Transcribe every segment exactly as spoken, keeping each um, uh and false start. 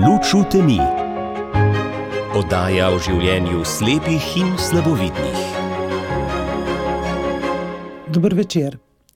Luč v temi. Oddaja o življenju slepih in slabovidnih. Dober večer.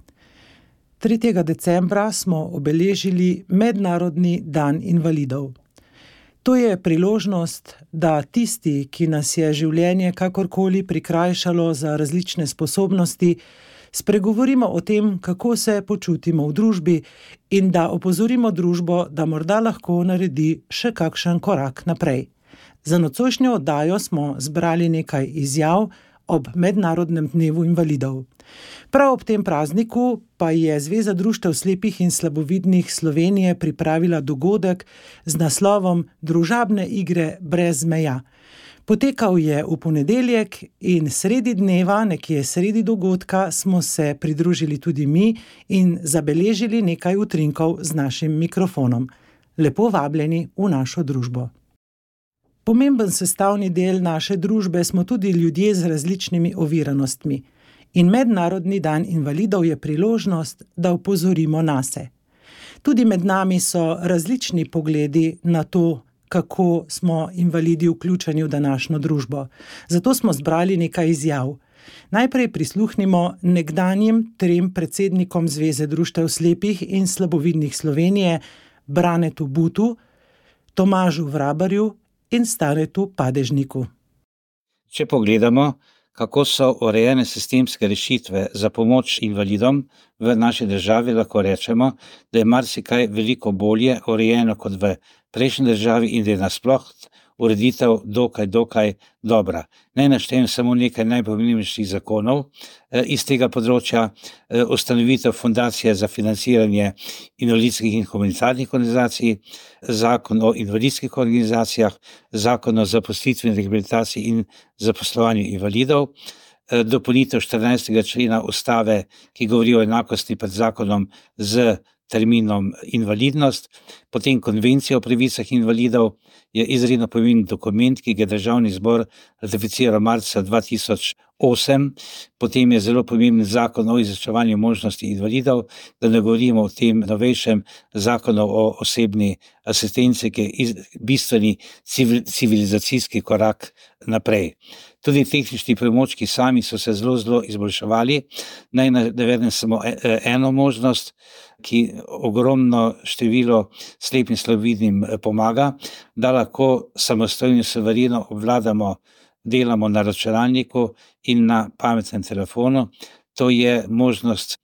tretjega decembra smo obeležili Mednarodni dan invalidov. To je priložnost, da tisti, ki nas je življenje kakorkoli prikrajšalo za različne sposobnosti, spregovorimo o tem, kako se počutimo v družbi in da opozorimo družbo, da morda lahko naredi še kakšen korak naprej. Za nocojšnjo oddajo smo zbrali nekaj izjav ob Mednarodnem dnevu invalidov. Prav ob tem prazniku pa je Zveza društev slepih in slabovidnih Slovenije pripravila dogodek z naslovom Družabne igre brez meja. Potekal je v ponedeljek in sredi dneva, nekje sredi dogodka, smo se pridružili tudi mi in zabeležili nekaj utrinkov z našim mikrofonom. Lepo vabljeni v našo družbo. Pomemben sestavni del naše družbe smo tudi ljudje z različnimi oviranostmi. In Mednarodni dan invalidov je priložnost, da opozorimo nase. Tudi med nami so različni pogledi na to, kako smo invalidi vključeni v današnjo družbo. Zato smo zbrali nekaj izjav. Najprej prisluhnimo nekdanjim trem predsednikom Zveze društev slepih in slabovidnih Slovenije, Branetu Butu, Tomažu Vrabarju in Stanetu Padežniku. Če pogledamo, kako so urejene sistemske rešitve za pomoč invalidom v naši državi, lahko rečemo, da je marsikaj veliko bolje urejeno kot v prejšnji državi in da je nasploh ureditev dokaj, dokaj dobra. Naj naštejem samo nekaj najpomembnejših zakonov iz tega področja. Ustanovitev fundacije za financiranje invalidskih in humanitarnih organizacij, zakon o invalidskih organizacijah, zakon o zaposlitvi in rehabilitaciji in zaposlovanju invalidov, dopolnitev štirinajstega člena ustave, ki govori o enakosti pred zakonom z terminom invalidnost, potem konvencija o pravicah invalidov je izredno pomemben dokument, ki ga je Državni zbor ratificiral marca dva tisoč osem, potem je zelo pomemben zakon o izenačevanju možnosti invalidov, da ne govorimo o tem novejšem zakonu o osebni asistenci, ki je bistveni civilizacijski korak naprej. Tudi tehnični pripomočki sami so se zelo, zelo izboljševali. Naj navedem samo eno možnost, ki ogromno število slepim in slabovidnim pomaga, da lahko samostojno suvereno obvladamo, delamo na računalniku in na pametnem telefonu. To je možnost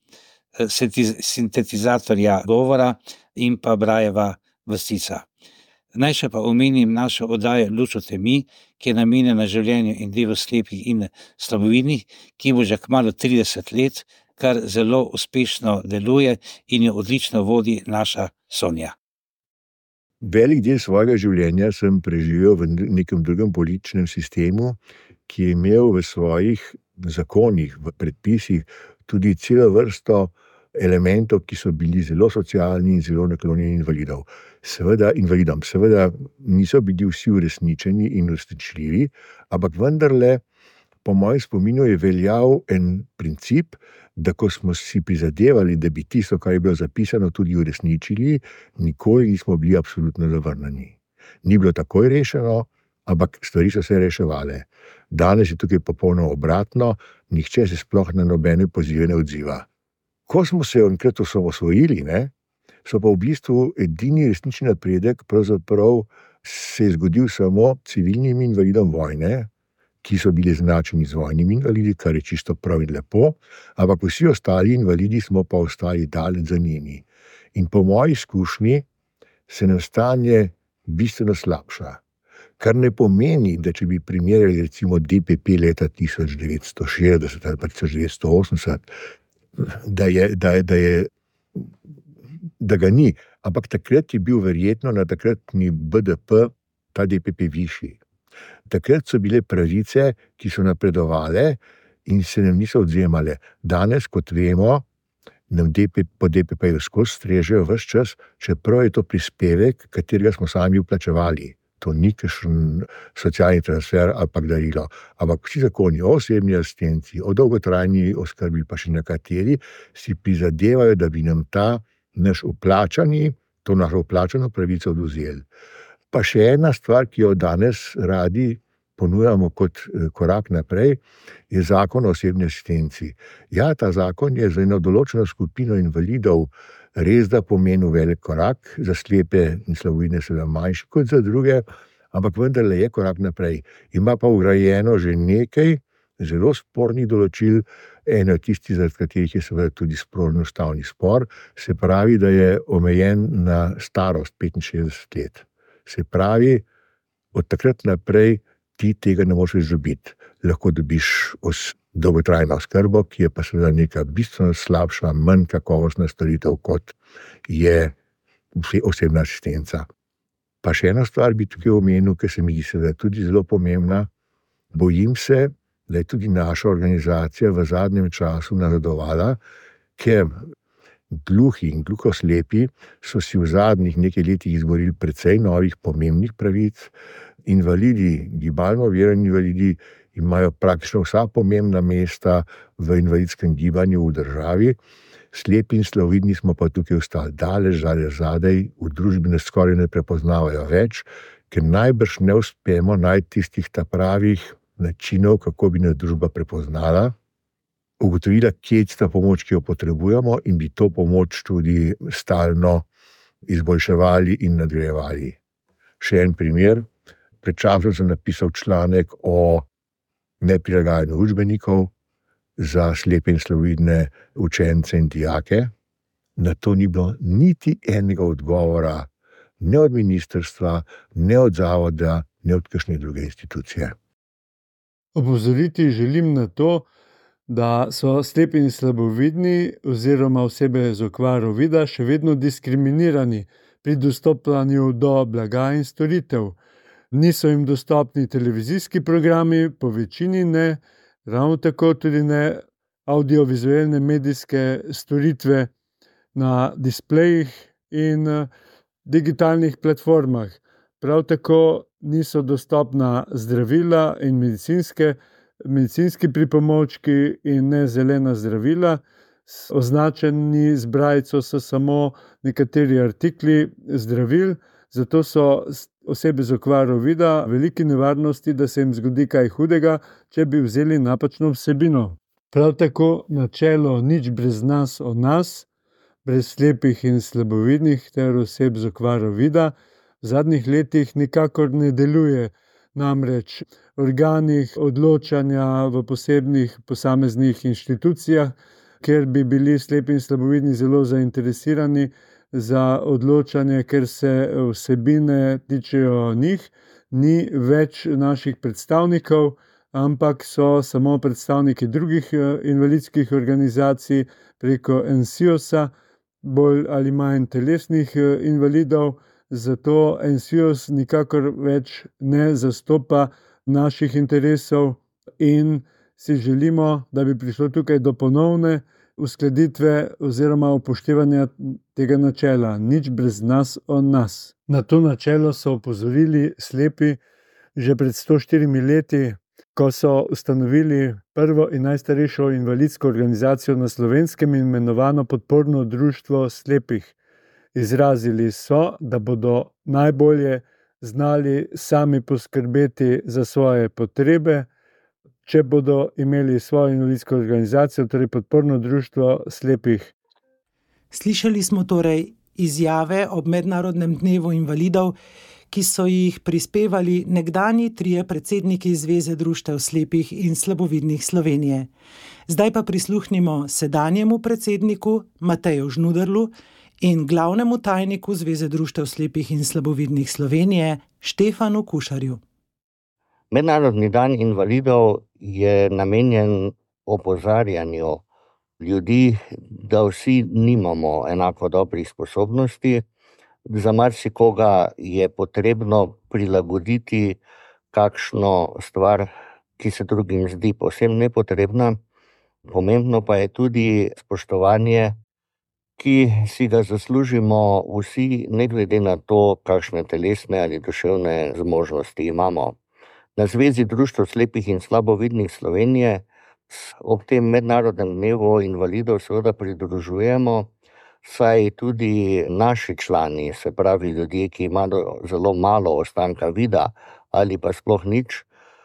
sintetizatorja govora in pa Brailleva vrstica. Naj še pa omenim našo oddajo Luč v temi, ki je namenjena življenju in delu slepih in slabovidnih, ki bo že kmalu trideset let, kar zelo uspešno deluje in jo odlično vodi naša Sonja. Velik del svojega življenja sem preživel v nekem drugem političnem sistemu, ki je imel v svojih zakonih, v predpisih tudi celo vrsto elementov, ki so bili zelo socialni in zelo naklonjeni invalidov. Seveda, invalidom. Seveda niso bili vsi uresničeni in uresničljivi, ampak vendarle, po mojem spominu je veljal en princip, da ko smo si prizadevali, da bi tisto, kar je bilo zapisano, tudi uresničili, nikoli nismo bili absolutno zavrnjeni. Ni bilo takoj rešeno, ampak stvari so se reševale. Danes je tukaj popolnoma obratno, nihče se sploh na nobene pozive ne odziva. Ko smo se enkrat osamosvojili, ne, so pa v bistvu edini resnični napredek pravzaprav se je zgodil samo civilnim invalidom vojne, ki so bili značeni z vojnimi invalidi, kar je čisto prav in lepo, ampak vsi ostali invalidi smo pa ostali daleč za njimi. In po moji izkušnji se nam stanje bistveno slabša. Kar ne pomeni, da če bi primerjali recimo D P P leta tisoč devetsto šestdeset ali pa tisoč devetsto osemdeset, da je, da je, da je, da ga ni, ampak takrat je bil verjetno na takratni B D P ta D P P višji. Takrat so bile pravice, ki so napredovale in se nam niso odvzemale. Danes, kot vemo, nam D P, po D P P-ju skozi strežejo ves čas, čeprav je to prispevek, katerega smo sami vplačevali. To ni kakšen socialni transfer ali pa darilo. Ampak vsi zakoni o osebni asistenci, o dolgotrajni oskrbi, pa še nekateri, si prizadevajo, da bi nam ta naš vplačani, to našo vplačano pravico odvzeli. Pa še ena stvar, ki jo danes radi ponujamo kot korak naprej, je zakon o osebni asistenci. Ja, ta zakon je za eno določeno skupino invalidov res da pomenil velik korak, za slepe in slabovidne seveda manjši kot za druge, ampak vendarle je korak naprej. Ima pa vgrajeno že nekaj zelo spornih določil, eno od tistih, zaradi katerih je seveda tudi sprožen ustavni spor, se pravi, da je omejen na starost petinšestdeset let. Se pravi, od takrat naprej ti tega ne moreš izobiti. Lahko dobiš os, dolgotrajno oskrbo, ki je pa seveda neka bistveno slabša, manj kakovostna storitev, kot je osebna asistenca. Pa še ena stvar bi tukaj omenil, ki se mi zdi seveda tudi zelo pomembna. Bojim se, da je tudi naša organizacija v zadnjem času nazadovala, ker gluhi in gluhoslepi so si v zadnjih nekaj letih izborili precej novih pomembnih pravic. Invalidi, gibalno ovirani invalidi imajo praktično vsa pomembna mesta v invalidskem gibanju v državi. Slepi in slabovidni smo pa tukaj ostali daleč, daleč zadaj, v družbi nas skoraj ne prepoznavajo več, ker najbrž ne uspemo najti tistih ta pravih načinov, kako bi nas družba prepoznala, ugotovila, kje je ta pomoč, ki jo potrebujemo, in bi to pomoč tudi stalno izboljševali in nadgrajevali. Še en primer. Pred časom sem napisal članek o neprilagajanju učbenikov za slepe in slabovidne učence in dijake. Na to ni bilo niti enega odgovora, ne od ministrstva, ne od zavoda, ne od kakšne druge institucije. Opozoriti želim na to, da so slepi in slabovidni oziroma osebe z okvaro vida še vedno diskriminirani pri dostopanju do blaga in storitev. Niso jim dostopni televizijski programi, po večini ne, ravno tako tudi ne audiovizualne medijske storitve na displejih in digitalnih platformah. Prav tako niso dostopna zdravila in medicinske, medicinski pripomočki in ne zelena zdravila. Označeni z brajico so samo nekateri artikli zdravil, zato so osebe z okvaro vida v veliki nevarnosti, da se jim zgodi kaj hudega, če bi vzeli napačno vsebino. Prav tako načelo nič brez nas o nas, brez slepih in slabovidnih ter oseb z okvaro vida, v zadnjih letih nikakor ne deluje. Namreč organi odločanja v posebnih posameznih inštitucijah, kjer bi bili slepi in slabovidni zelo zainteresirani za odločanje, ker se vsebine tičejo njih, ni več naših predstavnikov, ampak so samo predstavniki drugih invalidskih organizacij preko en si o sa, bolj ali manj telesnih invalidov. Zato en si o s nikakor več ne zastopa naših interesov in si želimo, da bi prišlo tukaj do ponovne uskladitve oziroma upoštevanja tega načela. Nič brez nas o nas. Na to načelo so opozorili slepi že pred sto štirimi leti, ko so ustanovili prvo in najstarejšo invalidsko organizacijo na Slovenskem, imenovano Podporno društvo slepih. Izrazili so, da bodo najbolje znali sami poskrbeti za svoje potrebe, če bodo imeli svojo invalidsko organizacijo, torej Podporno društvo slepih. Slišali smo torej izjave ob Mednarodnem dnevu invalidov, ki so jih prispevali nekdanji trije predsedniki Zveze društev slepih in slabovidnih Slovenije. Zdaj pa prisluhnimo sedanjemu predsedniku Mateju Žnuderlu in glavnemu tajniku Zveze društev slepih in slabovidnih Slovenije Štefanu Kušarju. Mednarodni dan invalidov je namenjen opozarjanju ljudi, da vsi nimamo enako dobrih sposobnosti. Za marsikoga je potrebno prilagoditi kakšno stvar, ki se drugim zdi povsem nepotrebna. Pomembno pa je tudi spoštovanje, ki si ga zaslužimo vsi, ne glede na to, kakšne telesne ali duševne zmožnosti imamo. Na Zvezi društev slepih in slabovidnih Slovenije ob tem mednarodnem dnevu invalidov seveda pridružujemo saj tudi naši člani, se pravi ljudje, ki imajo zelo malo ostanka vida ali pa sploh nič,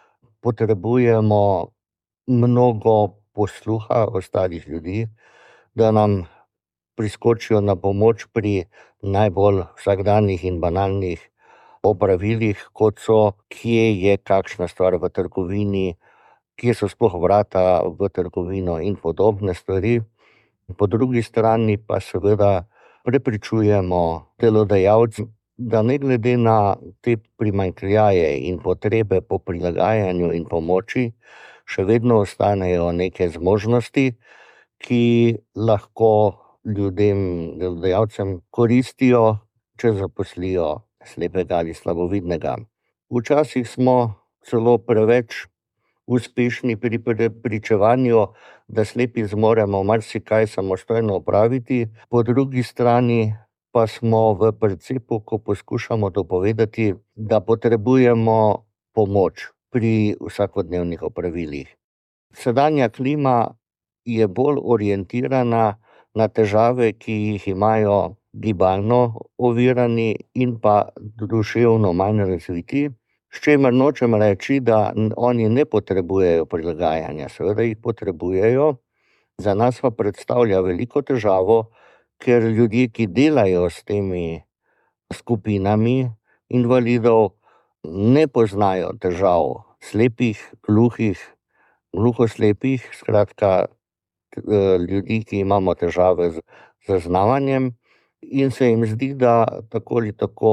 potrebujemo mnogo posluha ostalih ljudi, da nam priskočijo na pomoč pri najbolj vsakdanjih in banalnih opravilih, kot so, kje je kakšna stvar v trgovini, kje so sploh vrata v trgovino in podobne stvari. Po drugi strani pa seveda prepričujemo delodajalce, da ne glede na te primanjkljaje in potrebe po prilagajanju in pomoči, še vedno ostanejo neke zmožnosti, ki lahko ljudem, delodajalcem koristijo, če zaposlijo slepega ali slabovidnega. Včasih smo celo preveč uspešni pri prepričevanju, da slepi zmoremo marsikaj samostojno opraviti, po drugi strani pa smo v precepu, ko poskušamo dopovedati, da potrebujemo pomoč pri vsakodnevnih opravilih. Sedanja klima je bolj orientirana na težave, ki jih imajo gibalno ovirani in pa duševno manj razviti, s čimer nočem reči, da oni ne potrebujejo prilagajanja, seveda jih potrebujejo, za nas pa predstavlja veliko težavo, ker ljudje, ki delajo s temi skupinami invalidov, ne poznajo težav slepih, gluhih, gluhoslepih, skratka ljudi, ki imamo težave z zaznavanjem, in se jim zdi, da tako ali tako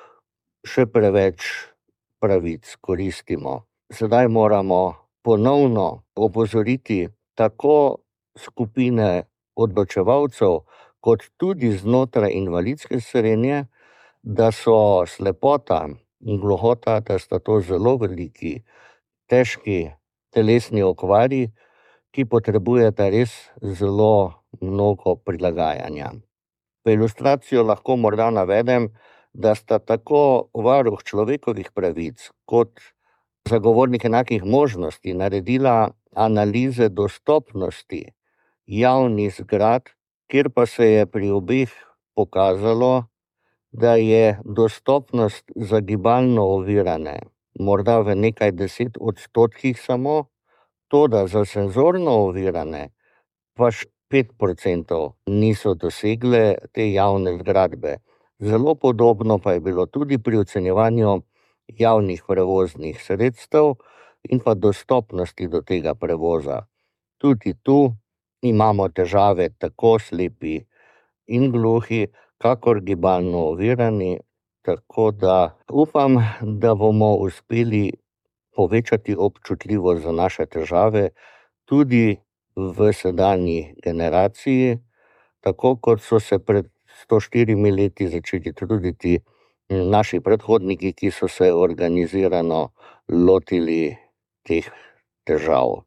še preveč pravic koristimo. Sedaj moramo ponovno opozoriti tako skupine odločevalcev, kot tudi znotraj invalidske srenje, da so slepota in gluhota, da sta to zelo veliki, težki telesni okvari, ki potrebujeta res zelo mnogo prilagajanja. V ilustracijo lahko morda navedem, da sta tako varuh človekovih pravic kot zagovornik enakih možnosti naredila analize dostopnosti javnih zgradb, kjer pa se je pri obeh pokazalo, da je dostopnost za gibalno ovirane morda v nekaj deset odstotkih samo, toda za senzorno ovirane pa pet procentov niso dosegle te javne zgradbe. Zelo podobno pa je bilo tudi pri ocenjevanju javnih prevoznih sredstev in pa dostopnosti do tega prevoza. Tudi tu imamo težave tako slepi in gluhi, kakor gibalno ovirani, tako da upam, da bomo uspeli povečati občutljivost za naše težave tudi v sedanji generaciji, tako kot so se pred sto štirimi leti začeli truditi naši predhodniki, ki so se organizirano lotili teh težav.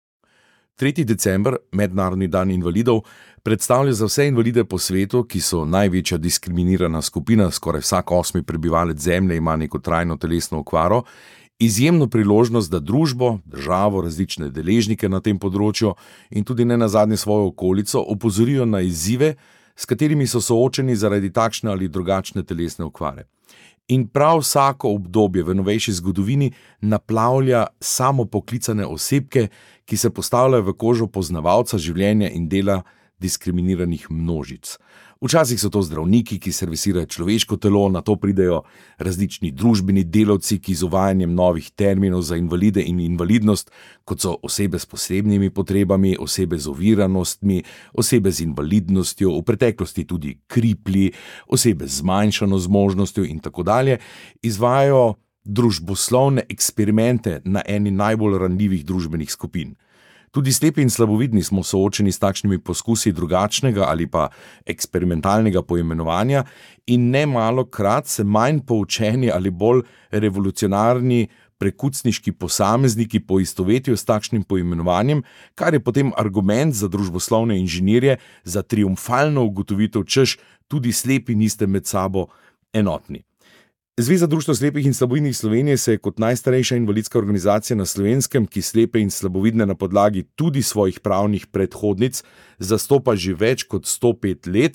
tretji december, Mednarodni dan invalidov, predstavlja za vse invalide po svetu, ki so največja diskriminirana skupina, skoraj vsak osmi prebivalec Zemlje ima neko trajno telesno okvaro, izjemno priložnost, da družbo, državo, različne deležnike na tem področju in tudi ne nazadnje svojo okolico opozorijo na izzive, s katerimi so soočeni zaradi takšne ali drugačne telesne okvare. In prav vsako obdobje v novejši zgodovini naplavlja samopoklicane osebke, ki se postavljajo v kožo poznavalca življenja in dela diskriminiranih množic. Včasih so to zdravniki, ki servisirajo človeško telo, nato pridejo različni družbeni delavci, ki z uvajanjem novih terminov za invalide in invalidnost, kot so osebe s posebnimi potrebami, osebe z oviranostmi, osebe z invalidnostjo, v preteklosti tudi kriplji, osebe z zmanjšano zmožnostjo in tako dalje, izvajajo družboslovne eksperimente na eni najbolj ranljivih družbenih skupin. Tudi slepi in slabovidni smo soočeni s takšnimi poskusi drugačnega ali pa eksperimentalnega poimenovanja in nemalokrat se manj poučeni ali bolj revolucionarni prekucniški posamezniki poistovetijo s takšnim poimenovanjem, kar je potem argument za družboslovne inženirje za triumfalno ugotovitev, češ tudi slepi niste med sabo enotni. Zveza društva slepih in slabovidnih Slovenije se je kot najstarejša invalidska organizacija na Slovenskem, ki slepe in slabovidne na podlagi tudi svojih pravnih predhodnic zastopa že več kot sto pet let,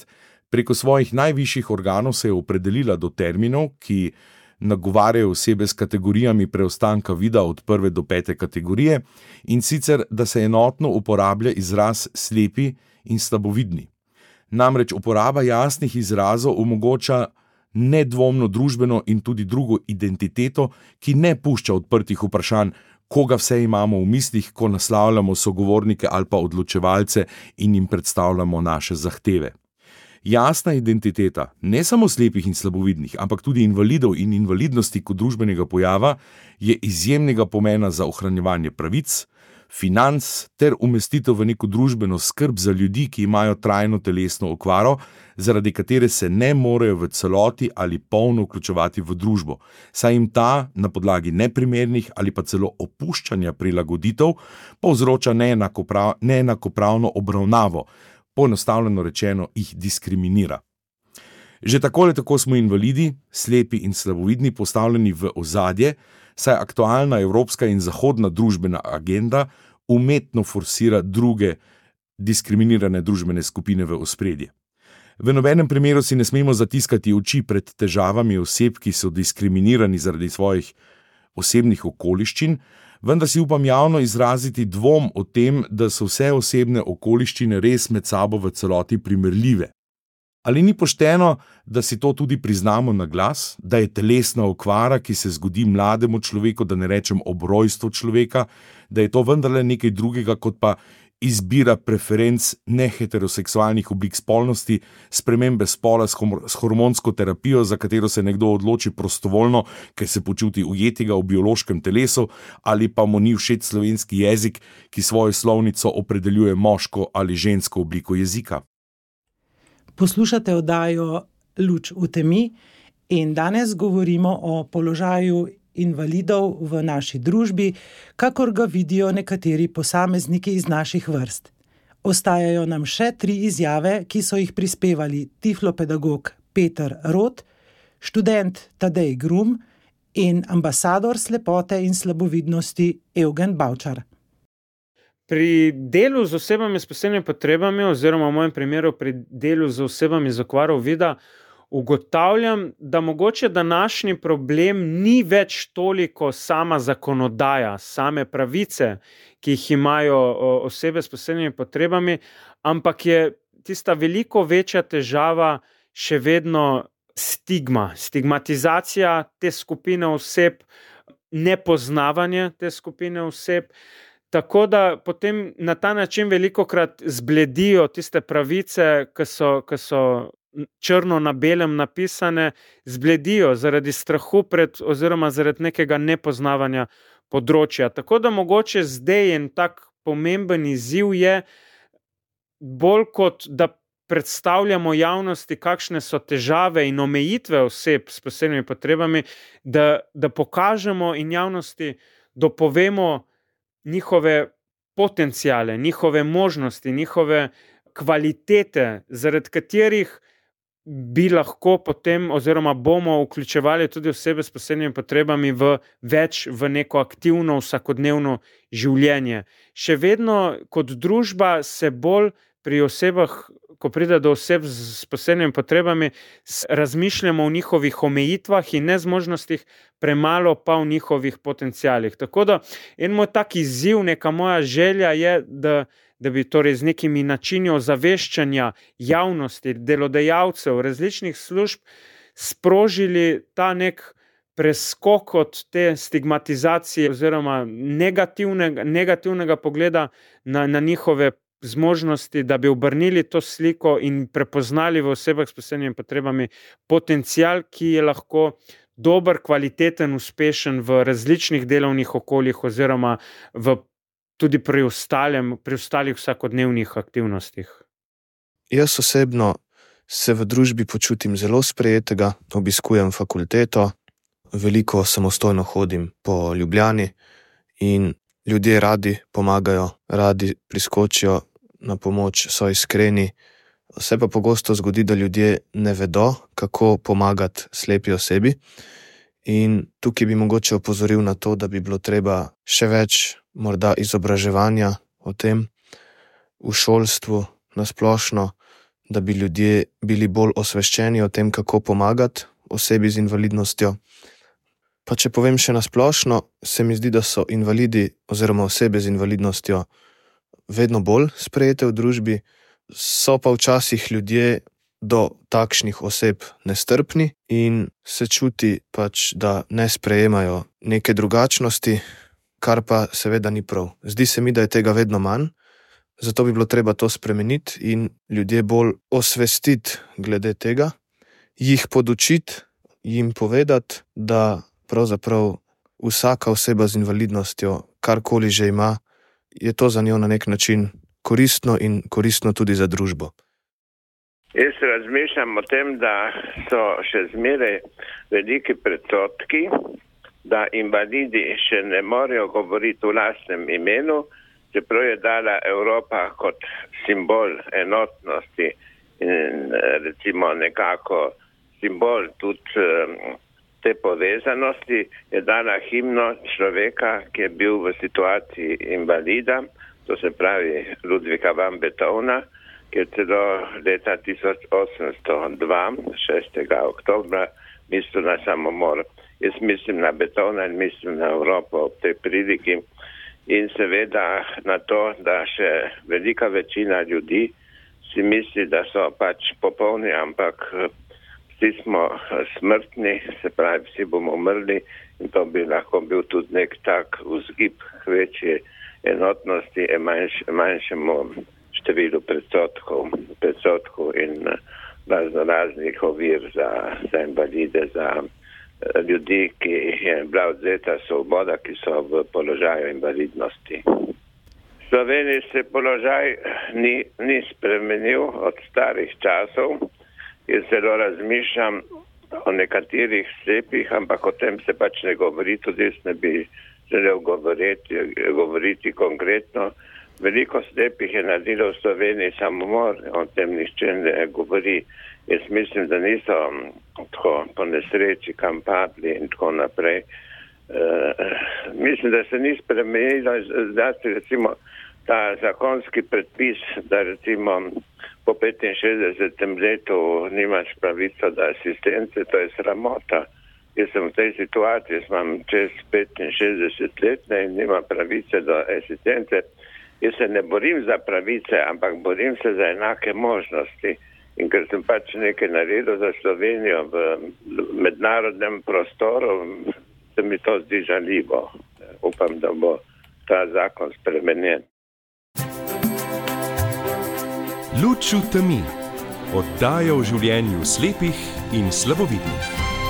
Preko svojih najvišjih organov se je opredelila do terminov, ki nagovarjajo osebe s kategorijami preostanka vida od prve do pete kategorije, in sicer, da se enotno uporablja izraz slepi in slabovidni. Namreč uporaba jasnih izrazov omogoča nedvomno družbeno in tudi drugo identiteto, ki ne pušča odprtih vprašanj, koga vse imamo v mislih, ko naslavljamo sogovornike ali pa odločevalce in jim predstavljamo naše zahteve. Jasna identiteta, ne samo slepih in slabovidnih, ampak tudi invalidov in invalidnosti kot družbenega pojava, je izjemnega pomena za ohranjevanje pravic, financ ter umestitev v neko družbeno skrb za ljudi, ki imajo trajno telesno okvaro, zaradi katere se ne morejo v celoti ali polno vključevati v družbo, saj jim ta na podlagi neprimernih ali pa celo opuščanja prilagoditev povzroča neenakoprav, neenakopravno obravnavo, poenostavljeno rečeno jih diskriminira. Že tako ali tako smo invalidi, slepi in slabovidni postavljeni v ozadje, saj aktualna evropska in zahodna družbena agenda umetno forsira druge diskriminirane družbene skupine v ospredje. V nobenem primeru si ne smemo zatiskati oči pred težavami oseb, ki so diskriminirani zaradi svojih osebnih okoliščin, vendar si upam javno izraziti dvom o tem, da so vse osebne okoliščine res med sabo v celoti primerljive. Ali ni pošteno, da si to tudi priznamo na glas, da je telesna okvara, ki se zgodi mlademu človeku, da ne rečem ob rojstvu človeka, da je to vendarle nekaj drugega kot pa izbira preferenc neheteroseksualnih oblik spolnosti, spremembe spola s, hom- s hormonsko terapijo, za katero se nekdo odloči prostovoljno, ker se počuti ujetega v biološkem telesu, ali pa mu ni všeč slovenski jezik, ki svojo slovnico opredeljuje moško ali žensko obliko jezika. Poslušate oddajo Luč v temi in danes govorimo o položaju invalidov v naši družbi, kakor ga vidijo nekateri posamezniki iz naših vrst. Ostajajo nam še tri izjave, ki so jih prispevali tiflopedagog Peter Rot, študent Tadej Grum in ambasador slepote in slabovidnosti Evgen Bavčar. Pri delu z osebami s posebnimi potrebami, oziroma v mojem primeru pri delu z osebami z okvaro vida, ugotavljam, da mogoče današnji problem ni več toliko sama zakonodaja, same pravice, ki jih imajo osebe s posebnimi potrebami, ampak je tista veliko večja težava še vedno stigma, stigmatizacija te skupine oseb, nepoznavanje te skupine oseb. Tako da potem na ta način velikokrat zbledijo tiste pravice, ki so, ki so črno na belem napisane, zbledijo zaradi strahu pred oziroma zaradi nekega nepoznavanja področja. Tako da mogoče zdaj en tak pomemben izziv je, bolj kot da predstavljamo javnosti, kakšne so težave in omejitve oseb s posebnimi potrebami, da, da pokažemo in javnosti dopovemo njihove potenciale, njihove možnosti, njihove kvalitete, zaradi katerih bi lahko potem oziroma bomo vključevali tudi osebe s posebnimi potrebami v več v neko aktivno vsakodnevno življenje. Še vedno kot družba se bolj pri osebah, ko pride do oseb s posebnimi potrebami, razmišljamo o njihovih omejitvah in nezmožnostih, premalo pa o njihovih potencialih. Tako da en moj tak izziv, neka moja želja je, da, da bi torej z nekimi načini ozaveščanja javnosti, delodajalcev, različnih služb sprožili ta nek preskok od te stigmatizacije oziroma negativnega, negativnega pogleda na, na njihove zmožnosti, da bi obrnili to sliko in prepoznali v osebah s posebnimi potrebami potencial, ki je lahko dober, kvaliteten, uspešen v različnih delovnih okoljih oziroma v tudi pri, ostalem, pri ostalih vsakodnevnih aktivnostih. Jaz osebno se v družbi počutim zelo sprejetega, obiskujem fakulteto, veliko samostojno hodim po Ljubljani in ljudje radi pomagajo, radi priskočijo na pomoč, so iskreni. Se pa pogosto zgodi, da ljudje ne vedo, kako pomagati slepi osebi. In tukaj bi mogoče opozoril na to, da bi bilo treba še več morda izobraževanja o tem v šolstvu nasplošno, da bi ljudje bili bolj osveščeni o tem, kako pomagati osebi z invalidnostjo. Pa če povem še nasplošno, se mi zdi, da so invalidi oziroma osebe z invalidnostjo vedno bolj sprejete v družbi, so pa včasih ljudje do takšnih oseb nestrpni in se čuti pač, da ne sprejemajo neke drugačnosti, kar pa seveda ni prav. Zdi se mi, da je tega vedno manj, zato bi bilo treba to spremeniti in ljudje bolj osvestiti glede tega, jih podučiti, jim povedati, da pravzaprav vsaka oseba z invalidnostjo, karkoli že ima, je to za njo na nek način koristno in koristno tudi za družbo. Jaz razmišljam o tem, da so še zmeraj veliki predsodki, da invalidi še ne morejo govoriti v lastnem imenu, čeprav je dala Evropa kot simbol enotnosti in recimo nekako simbol tudi te povezanosti, je dala himno človeka, ki je bil v situaciji invalida, to se pravi Ludvika van Beethovna, ki je celo leta tisoč osemsto dva, šestega oktobra, mislil na samomor. Jaz mislim na Beethovna in mislim na Evropo ob tej priliki in seveda na to, da še velika večina ljudi si misli, da so pač popolni, ampak vsi smo smrtni, se pravi, vsi bomo umrli in to bi lahko bil tudi nek tak vzgib k večji enotnosti in manjš, manjšemu številu predsotkov, predsotkov in razno raznih ovir za, za invalide, za ljudi, ki je bila odzeta svoboda, ki so v položaju invalidnosti. V Sloveniji se položaj ni, ni spremenil od starih časov. Jaz zelo razmišljam o nekaterih slepih, ampak o tem se pač ne govori, tudi jaz ne bi želel govoriti, govoriti konkretno. Veliko slepih je naredilo v Sloveniji samomor, o tem nihče ne govori. Jaz mislim, da niso tako po nesreči kam padli in tako naprej. E, mislim, da se ni spremenilo, zdaj recimo ta zakonski predpis, da recimo po petinšestdesetem letu nimaš pravico do asistence, to je sramota. Jaz sem v tej situaciji, jaz imam čez petinšestdeset let in nimam pravice do asistence. Jaz se ne borim za pravice, ampak borim se za enake možnosti. In ker sem pač nekaj naredil za Slovenijo v mednarodnem prostoru, se mi to zdi žaljivo. Upam, da bo ta zakon spremenjen. Luč v temi. Oddaja o življenju slepih in slabovidnih.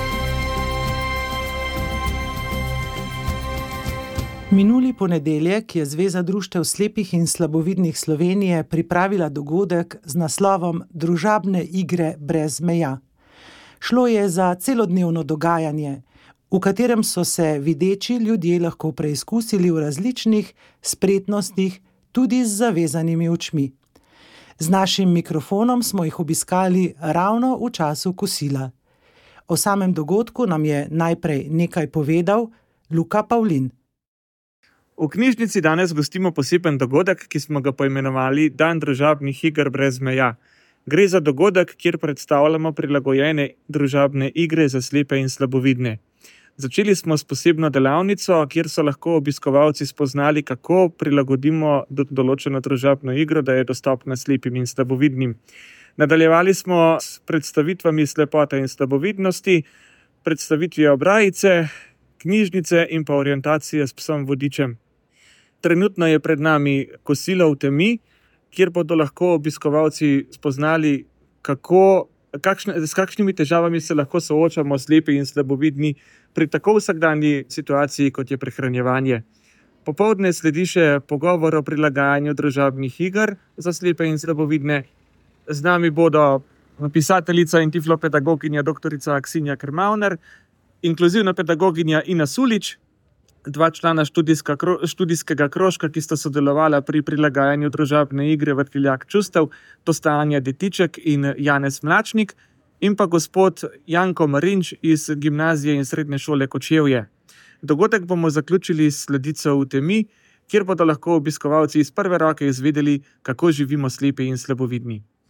Minuli ponedeljek je Zveza društev slepih in slabovidnih Slovenije pripravila dogodek z naslovom Družabne igre brez meja. Šlo je za celodnevno dogajanje, v katerem so se videči ljudje lahko preizkusili v različnih spretnostih, tudi z zavezanimi očmi. Z našim mikrofonom smo jih obiskali ravno v času kosila. O samem dogodku nam je najprej nekaj povedal Luka Pavlin. V knjižnici danes gostimo poseben dogodek, ki smo ga poimenovali Dan družabnih iger brez meja. Gre za dogodek, kjer predstavljamo prilagojene družabne igre za slepe in slabovidne. Začeli smo s posebno delavnico, kjer so lahko obiskovalci spoznali, kako prilagodimo določeno družabno igro, da je dostopna slepim in slabovidnim. Nadaljevali smo s predstavitvami slepote in slabovidnosti, predstavitvijo brajice, knjižnice in pa orientacije s psom vodičem. Trenutno je pred nami kosilo v temi, kjer bodo lahko obiskovalci spoznali, kako, kakšne, s kakšnimi težavami se lahko soočamo slepi in slabovidni pri tako vsakdanji situaciji, kot je prehranjevanje. Popoldne sledi še pogovor o prilagajanju družabnih iger za slepe in slabovidne. Z nami bodo pisateljica in tiflopedagoginja doktorica Aksinja Krmavner, inkluzivna pedagoginja Ina Sulič, dva člana študijska, študijskega krožka, ki sta sodelovala pri prilagajanju družabne igre Vrtiljak čustev, to sta Anja Detiček in Janez Mlačnik, in pa gospod Janko Marinč iz Gimnazije in srednje šole Kočevje. Dogodek bomo zaključili s sledico v temi, kjer bodo lahko obiskovalci iz prve roke izvedeli, kako živimo slepi in slabovidni.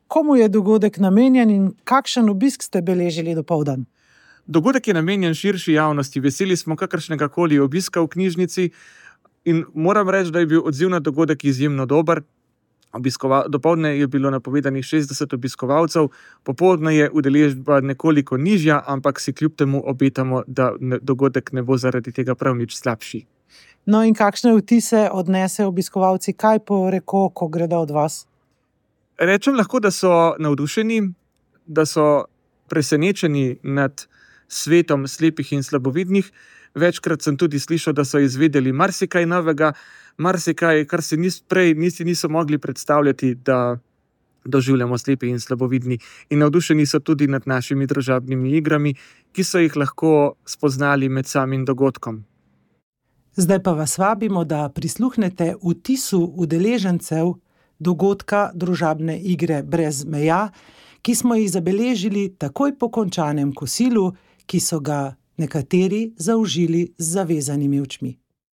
Komu je dogodek namenjen in kakšen obisk ste beležili dopoldan? Dogodek je namenjen širši javnosti. Veseli smo kakršnega koli obiska v knjižnici in moram reči, da je bil odziv na dogodek izjemno dober. Obiskova... Dopoldne je bilo napovedanih šestdeset obiskovalcev, popoldne je udeležba nekoliko nižja, ampak si kljub temu obetamo, da dogodek ne bo zaradi tega prav nič slabši. No in kakšne vtise odnese obiskovalci, kaj poreko, ko gredo od vas? Rečem lahko, da so navdušeni, da so presenečeni nad svetom slepih in slabovidnih. Večkrat sem tudi slišal, da so izvedeli marsikaj novega, marsikaj, kar si nis, prej nisi niso mogli predstavljati, da doživljamo slepi in slabovidni. In navdušeni so tudi nad našimi družabnimi igrami, ki so jih lahko spoznali med samim dogodkom. Zdaj pa vas vabimo, da prisluhnete vtisu udeležencev dogodka družabne igre Brez meja, ki smo jih zabeležili takoj po končanem kosilu, ki so ga nekateri zaužili z zavezanimi očmi.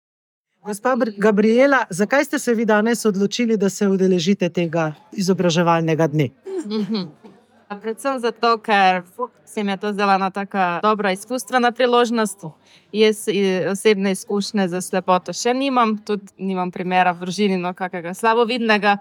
Gospa Gabriela, zakaj ste se vi danes odločili, da se udeležite tega izobraževalnega dne? Mhm. Predvsem zato, ker se mi je to zdela ena taka dobra izkustvena priložnost. Jaz osebne izkušnje za slepoto še nimam, tudi nimam primera v družini no kakega slabovidnega.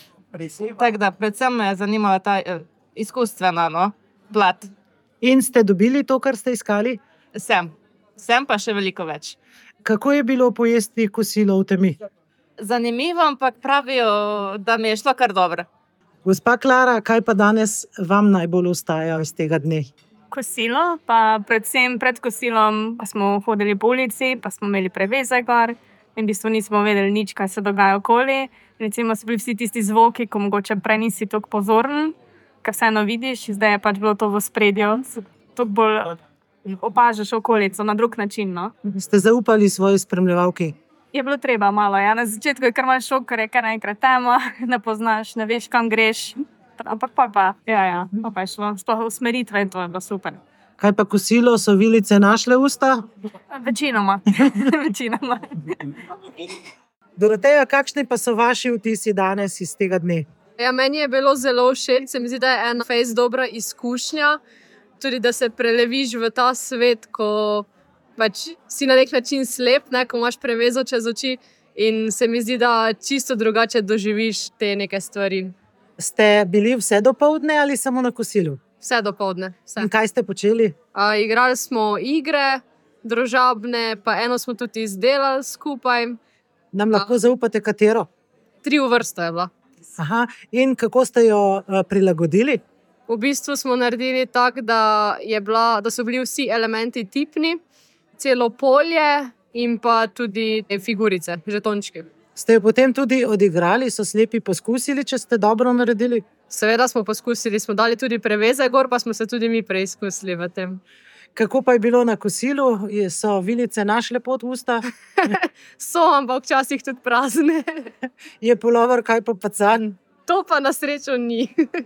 Tako da predvsem me je zanimala ta izkustvena no, plat. In ste dobili to, kar ste iskali? Sem. Sem pa še veliko več. Kako je bilo pojesti kosilo v temi? Zanimivo, ampak pravijo, da mi je šlo kar dobro. Gospa Klara, kaj pa danes vam najbolj ostaja iz tega dne? Kosilo, pa predvsem pred kosilom pa smo hodili po ulici, pa smo imeli preveze gor in v bistvu nismo vedeli nič, kaj se dogaja okoli. Recimo so bili vsi tisti zvoki, ko mogoče prej nisi toliko pozoren, ker vseeno vidiš, zdaj je pač bilo to v spredju, toliko bolj opažaš okolico na drug način. No? Ste zaupali svoji spremljevalki? Je bilo treba malo, ja. Na začetku je kar malo šok, ker je kar naenkrat tema, ne poznaš, ne veš, kam greš. Ampak pa pa, ja, ja, pa pa je šlo. Sploh usmeritve in to je bilo super. Kaj pa kosilo, so vilice našle usta? Večinoma, večinoma. Doroteja, kakšni pa so vaši vtisi danes iz tega dne? Ja, meni je bilo zelo všeč, se mi zdi, da je ena fejst dobra izkušnja, tudi da se preleviš v ta svet, ko pač si na nek način slep, ne, ko imaš prevezo čez oči in se mi zdi, da čisto drugače doživiš te neke stvari. Ste bili vse dopoldne ali samo na kosilu? Vse dopoldne. Vse. In kaj ste počeli? A, igrali smo igre, družabne, pa eno smo tudi izdelali skupaj. Nam lahko A. zaupate katero? Tri v vrsto je bila. Aha, in kako ste jo uh, prilagodili? V bistvu smo naredili tako, da, da so bili vsi elementi tipni, celo polje in pa tudi figurice, žetončki. Ste jo potem tudi odigrali, so slepi poskusili, če ste dobro naredili? Seveda smo poskusili, smo dali tudi preveze gor, pa smo se tudi mi preizkusili v tem. Kako pa je bilo na kosilu? So vilice našle pot v usta? So, ampak včasih tudi prazne. Je pulover kaj pa pacan? To pa na srečo ni.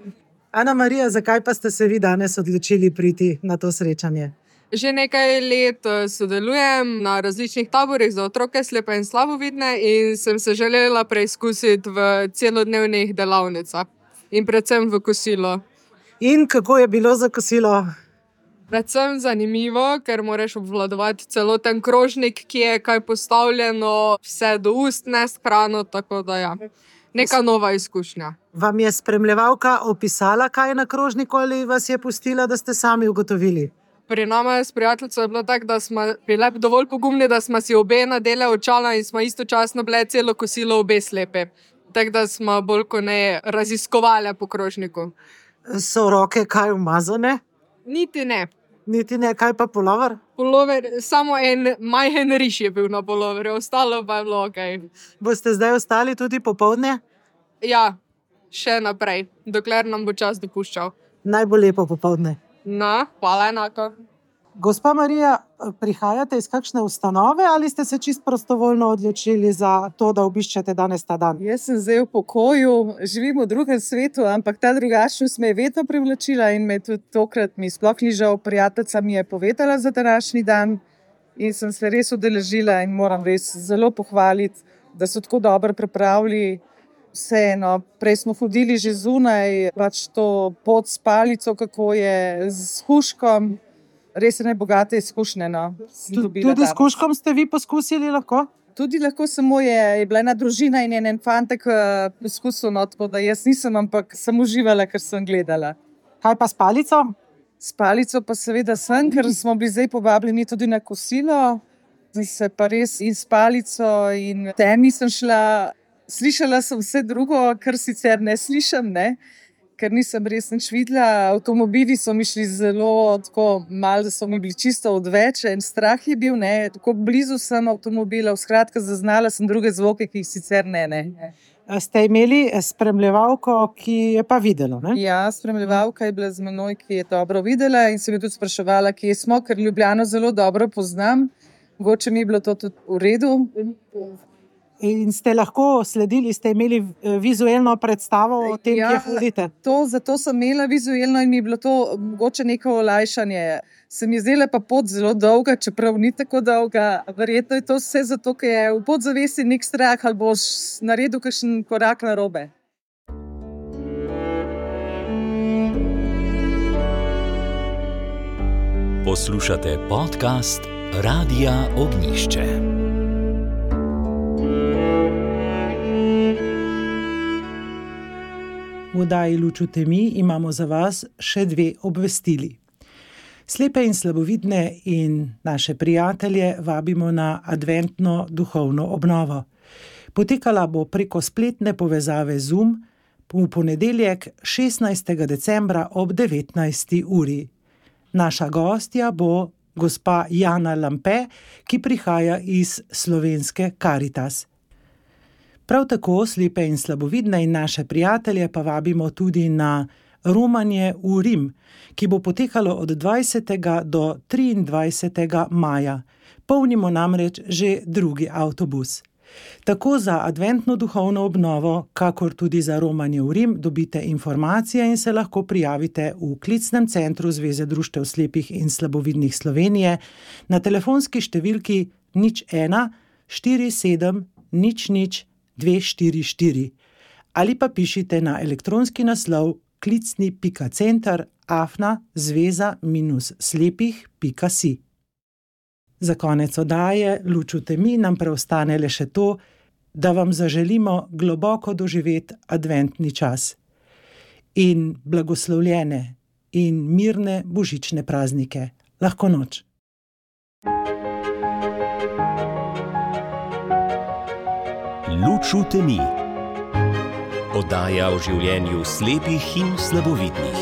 Ana Marija, zakaj pa ste se vi danes odločili priti na to srečanje? Že nekaj let sodelujem na različnih taborih za otroke slepe in slabovidne in sem se želela preizkusiti v celodnevnih delavnicah in predvsem v kosilo. In kako je bilo za kosilo? Predvsem zanimivo, ker moraš obvladovati celoten krožnik, ki je kaj postavljeno, vse do ust nest hrano, tako da ja, neka nova izkušnja. Vam je spremljevalka opisala, kaj je na krožniku ali vas je pustila, da ste sami ugotovili? Pri nama s prijateljico je bilo tako, da smo bile dovolj pogumni, da smo si obe nadele očala in smo istočasno bile celo kosilo obe slepe. Tako da smo bolj kot ne raziskovali po krožniku. So roke kaj umazane? Niti ne. Niti ne, kaj pa pulover? Pulover, samo en majhen riš je bil na puloverju, ostalo pa je bilo ok. Boste zdaj ostali tudi popoldne? Ja, še naprej, dokler nam bo čas dopuščal. Naj bo lepo popoldne. No, hvala enako. Gospa Marija, prihajate iz kakšne ustanove ali ste se čisto prostovoljno odločili za to, da obiščete danes ta dan? Jaz sem zdaj v pokoju, živim v drugem svetu, ampak ta drugačnost me je vedno privlačila in me tudi tokrat mi sploh ni žal. Prijateljica mi je povedala za današnji dan in sem se res udeležila in moram res zelo pohvaliti, da so tako dobro pripravili vseeno. Prej smo hodili že zunaj, pač to pot s palico, kako je z huškom. Res je najbogate izkušnje. No. Tudi s kuškom ste vi poskusili lahko? Tudi lahko, samo je, je bila ena družina in en fantek poskusil, no, tako da jaz nisem, ampak sem uživala, ker sem gledala. Kaj pa s palico? S palico pa seveda sem, ker smo bili zdaj povabljeni tudi na kosilo. Zdaj se pa res in s palico in temi sem šla, slišala sem vse drugo, kar sicer ne slišam, ne? Ker nisem res nič videla. Avtomobili so mi šli zelo tako malo, da so mi bili čisto odveč. En strah je bil, ne, tako blizu sem avtomobilov, skratka zaznala sem druge zvoke, ki jih sicer ne, ne. Ste imeli spremljevalko, ki je pa videla, ne? Ja, spremljevalka je bila z menoj, ki je dobro videla in se mi tudi spraševala, kje smo, ker Ljubljano zelo dobro poznam. Mogoče mi je bilo to tudi v redu. In ste lahko sledili, ste imeli vizualno predstavo o tem, ja, kje hodite? To, zato sem imela vizualno in mi je bilo to mogoče neko olajšanje. Se mi je zdela pa pot zelo dolga, čeprav ni tako dolga. Verjetno je to vse zato, ker je v podzavesti nek strah, ali boš naredil kakšen korak narobe. Poslušate podcast Radia Ognjišče. V oddaji Luč v temi imamo za vas še dve obvestili. Slepe in slabovidne in naše prijatelje vabimo na adventno duhovno obnovo. Potekala bo preko spletne povezave Zoom v ponedeljek šestnajstega decembra ob devetnajsti uri. Naša gostja bo gospa Jana Lampe, ki prihaja iz slovenske Karitas. Prav tako slepe in slabovidne in naše prijatelje pa vabimo tudi na romanje v Rim, ki bo potekalo od dvajsetega do triindvajsetega maja. Polnimo namreč že drugi avtobus. Tako za adventno duhovno obnovo, kakor tudi za romanje v Rim dobite informacije in se lahko prijavite v klicnem centru Zveze društev slepih in slabovidnih Slovenije na telefonski številki nič ena štiri sedem nič nič dve štiri štiri ali pa pišite na elektronski naslov klicni pika center afna zveza minus slepih pika si. Za konec oddaje Luč v temi nam preostane le še to, da vam zaželimo globoko doživeti adventni čas in blagoslovljene in mirne božične praznike. Lahko noč. Luč v temi. Oddaja o življenju slepih in slabovidnih.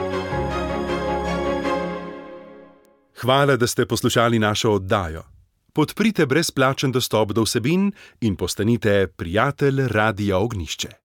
Hvala, da ste poslušali našo oddajo. Podprite brezplačen dostop do vsebin in postanite prijatelj Radia Ognjišče.